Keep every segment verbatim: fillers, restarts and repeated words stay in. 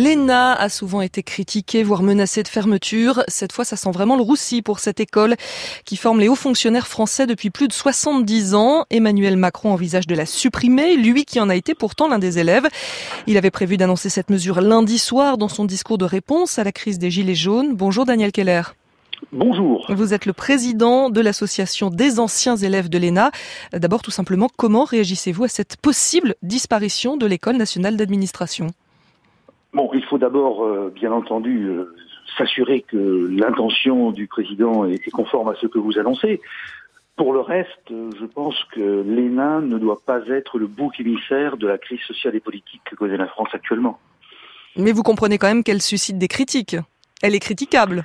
L'E N A a souvent été critiquée, voire menacée de fermeture. Cette fois, ça sent vraiment le roussi pour cette école qui forme les hauts fonctionnaires français depuis plus de soixante-dix ans. Emmanuel Macron envisage de la supprimer, lui qui en a été pourtant l'un des élèves. Il avait prévu d'annoncer cette mesure lundi soir dans son discours de réponse à la crise des Gilets jaunes. Bonjour Daniel Keller. Bonjour. Vous êtes le président de l'association des anciens élèves de l'E N A. D'abord, tout simplement, comment réagissez-vous à cette possible disparition de l'École nationale d'administration ? Bon, il faut d'abord, euh, bien entendu, euh, s'assurer que l'intention du président est, est conforme à ce que vous annoncez. Pour le reste, euh, je pense que l'E N A ne doit pas être le bouc émissaire de la crise sociale et politique que connaît la France actuellement. Mais vous comprenez quand même qu'elle suscite des critiques. Elle est critiquable.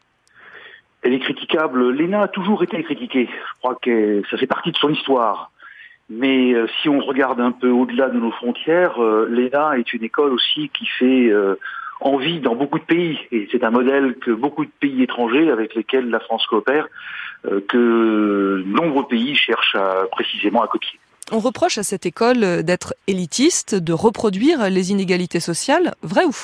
Elle est critiquable. L'E N A a toujours été critiquée. Je crois que ça fait partie de son histoire. Mais euh, si on regarde un peu au-delà de nos frontières, euh, l'E N A est une école aussi qui fait euh, envie dans beaucoup de pays. Et c'est un modèle que beaucoup de pays étrangers avec lesquels la France coopère, euh, que nombreux pays cherchent à, précisément à copier. On reproche à cette école d'être élitiste, de reproduire les inégalités sociales. Vrai ou faux ?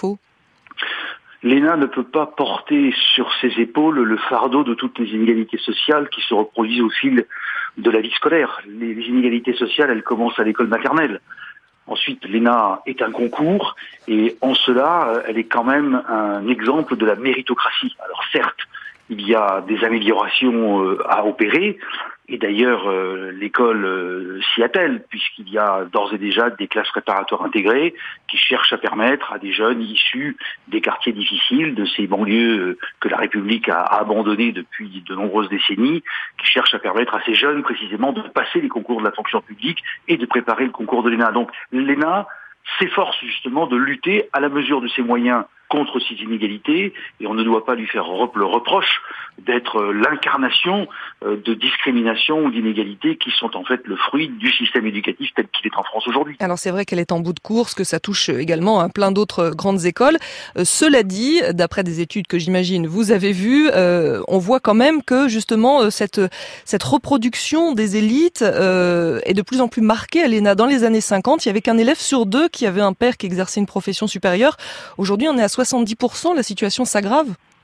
L'E N A ne peut pas porter sur ses épaules le fardeau de toutes les inégalités sociales qui se reproduisent au fil de la vie scolaire. Les, les inégalités sociales, elles commencent à l'école maternelle. Ensuite, l'E N A est un concours et en cela, elle est quand même un exemple de la méritocratie. Alors certes, il y a des améliorations euh, à opérer. Et d'ailleurs, euh, l'école euh, s'y attelle, puisqu'il y a d'ores et déjà des classes préparatoires intégrées qui cherchent à permettre à des jeunes issus des quartiers difficiles, de ces banlieues euh, que la République a, a abandonnées depuis de nombreuses décennies, qui cherchent à permettre à ces jeunes précisément de passer les concours de la fonction publique et de préparer le concours de l'E N A. Donc l'E N A s'efforce justement de lutter à la mesure de ses moyens contre ces inégalités, et on ne doit pas lui faire le reproche d'être l'incarnation de discrimination ou d'inégalités qui sont en fait le fruit du système éducatif tel qu'il est en France aujourd'hui. Alors c'est vrai qu'elle est en bout de course, que ça touche également à plein d'autres grandes écoles. Euh, cela dit, d'après des études que j'imagine vous avez vues, euh, on voit quand même que justement cette, cette reproduction des élites euh, est de plus en plus marquée à l'E N A. Dans les années cinquante, il y avait qu'un élève sur deux qui avait un père qui exerçait une profession supérieure. Aujourd'hui, on est à soixante-dix pour cent, la situation s'aggrave.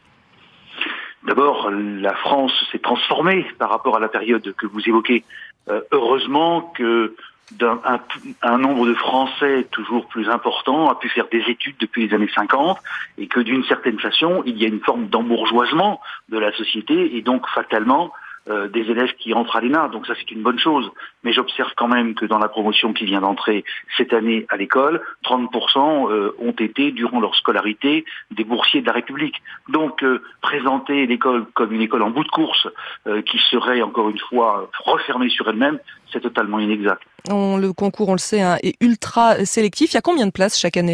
D'abord, la France s'est transformée par rapport à la période que vous évoquez. Euh, heureusement que d'un, un, un nombre de Français toujours plus important a pu faire des études depuis les années cinquante et que d'une certaine façon, il y a une forme d'embourgeoisement de la société et donc fatalement Euh, des élèves qui entrent à l'E N A, donc ça c'est une bonne chose. Mais j'observe quand même que dans la promotion qui vient d'entrer cette année à l'école, trente pour cent euh, ont été, durant leur scolarité, des boursiers de la République. Donc euh, présenter l'école comme une école en bout de course, euh, qui serait encore une fois refermée sur elle-même, c'est totalement inexact. On, le concours, on le sait, hein, est ultra sélectif. Il y a combien de places chaque année ?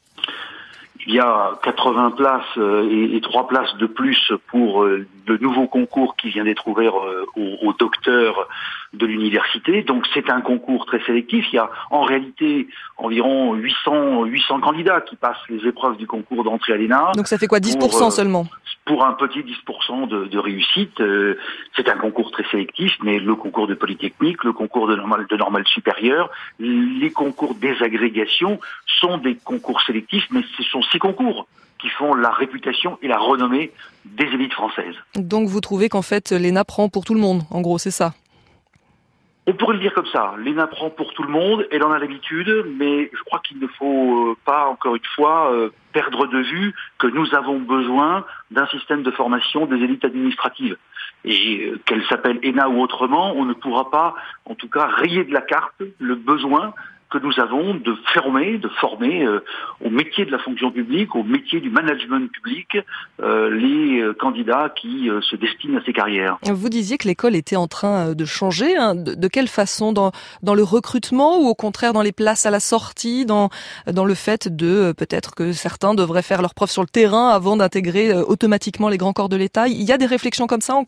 Il y a quatre-vingts places euh, et, et trois places de plus pour euh, le nouveau concours qui vient d'être ouvert euh, aux, aux docteurs de l'université. Donc c'est un concours très sélectif. Il y a en réalité environ huit cents, huit cents candidats qui passent les épreuves du concours d'entrée à l'E N A. Donc ça fait quoi, dix pour cent pour, euh, seulement ? Pour un petit dix pour cent de, de réussite. Euh, c'est un concours très sélectif, mais le concours de Polytechnique, le concours de normale, de normale supérieure, les concours des agrégations sont des concours sélectifs, mais ce sont ces concours qui font la réputation et la renommée des élites françaises. Donc vous trouvez qu'en fait l'E N A prend pour tout le monde, en gros, c'est ça ? On pourrait le dire comme ça, l'E N A prend pour tout le monde, elle en a l'habitude, mais je crois qu'il ne faut pas, encore une fois, perdre de vue que nous avons besoin d'un système de formation des élites administratives. Et qu'elle s'appelle E N A ou autrement, on ne pourra pas, en tout cas, rayer de la carte le besoin que nous avons de former, de former euh, au métier de la fonction publique, au métier du management public, euh, les euh, candidats qui euh, se destinent à ces carrières. Vous disiez que l'école était en train de changer. Hein. De, de quelle façon ? Dans, dans le recrutement ou au contraire dans les places à la sortie, dans, dans le fait de peut-être que certains devraient faire leurs preuves sur le terrain avant d'intégrer euh, automatiquement les grands corps de l'État ? Il y a des réflexions comme ça en cours ?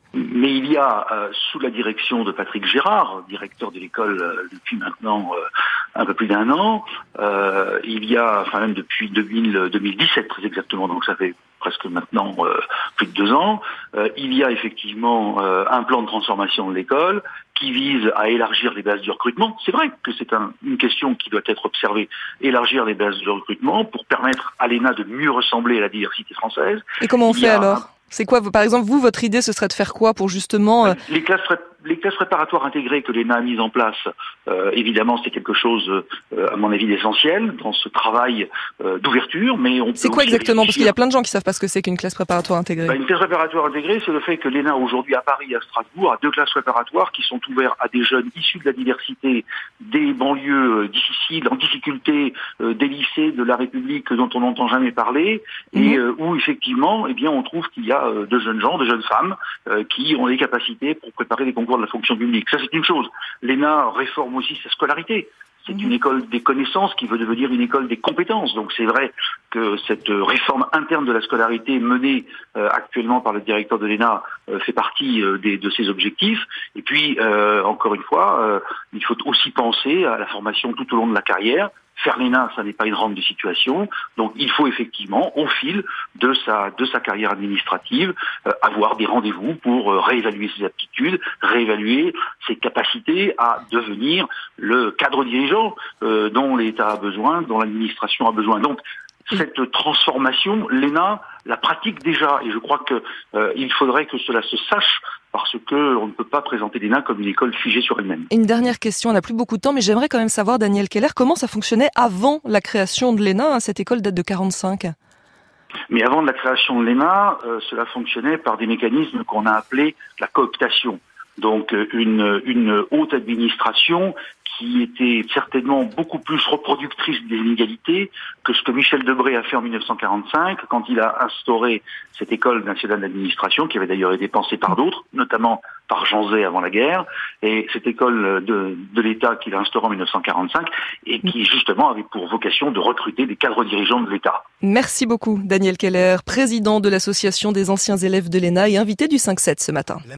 Mais il y a, euh, sous la direction de Patrick Gérard, directeur de l'école euh, depuis maintenant euh, un peu plus d'un an, euh, il y a, enfin même depuis deux mille, deux mille dix-sept très exactement, donc ça fait presque maintenant euh, plus de deux ans, euh, il y a effectivement euh, un plan de transformation de l'école qui vise à élargir les bases du recrutement. C'est vrai que c'est un, une question qui doit être observée, élargir les bases du recrutement pour permettre à l'E N A de mieux ressembler à la diversité française. Et comment on il fait alors ? C'est quoi, par exemple, vous, votre idée, ce serait de faire quoi pour justement... Euh... Les classes, les classes préparatoires intégrées que l'E N A a mises en place, euh, évidemment, c'est quelque chose, euh, à mon avis, d'essentiel dans ce travail euh, d'ouverture, mais on peut... C'est quoi exactement ? Parce qu'il y a plein de gens qui savent pas ce que c'est qu'une classe préparatoire intégrée. Bah, une classe préparatoire intégrée, c'est le fait que l'E N A, aujourd'hui, à Paris et à Strasbourg, a deux classes préparatoires qui sont ouvertes à des jeunes issus de la diversité, des banlieues euh, difficiles, en difficulté, euh, des lycées de la République dont on n'entend jamais parler, mmh. et euh, où, effectivement, eh bien, on trouve qu'il y a de jeunes gens, de jeunes femmes euh, qui ont les capacités pour préparer les concours de la fonction publique. Ça, c'est une chose. L'E N A réforme aussi sa scolarité. C'est mmh. une école des connaissances qui veut devenir une école des compétences. Donc c'est vrai que cette réforme interne de la scolarité menée euh, actuellement par le directeur de l'E N A euh, fait partie euh, des, de ses objectifs. Et puis, euh, encore une fois, euh, il faut aussi penser à la formation tout au long de la carrière. Faire l'E N A, ça n'est pas une rente de situation. Donc, il faut effectivement, au fil de sa de sa carrière administrative, euh, avoir des rendez-vous pour euh, réévaluer ses aptitudes, réévaluer ses capacités à devenir le cadre dirigeant euh, dont l'État a besoin, dont l'administration a besoin. Donc, cette transformation, l'E N A la pratique déjà, et je crois que euh, il faudrait que cela se sache, parce que on ne peut pas présenter l'E N A comme une école figée sur elle-même. Une dernière question, on n'a plus beaucoup de temps, mais j'aimerais quand même savoir, Daniel Keller, comment ça fonctionnait avant la création de l'E N A, hein, cette école date de quarante-cinq. Mais avant de la création de l'E N A, euh, cela fonctionnait par des mécanismes qu'on a appelés la cooptation. Donc une, une haute administration qui était certainement beaucoup plus reproductrice des inégalités que ce que Michel Debré a fait en mille neuf cent quarante-cinq, quand il a instauré cette école nationale d'administration, qui avait d'ailleurs été pensée par d'autres, notamment par Jean Zay avant la guerre, et cette école de, de l'État qu'il a instaurée en mille neuf cent quarante-cinq, et qui justement avait pour vocation de recruter des cadres dirigeants de l'État. Merci beaucoup, Daniel Keller, président de l'association des anciens élèves de l'E N A et invité du cinq sept ce matin.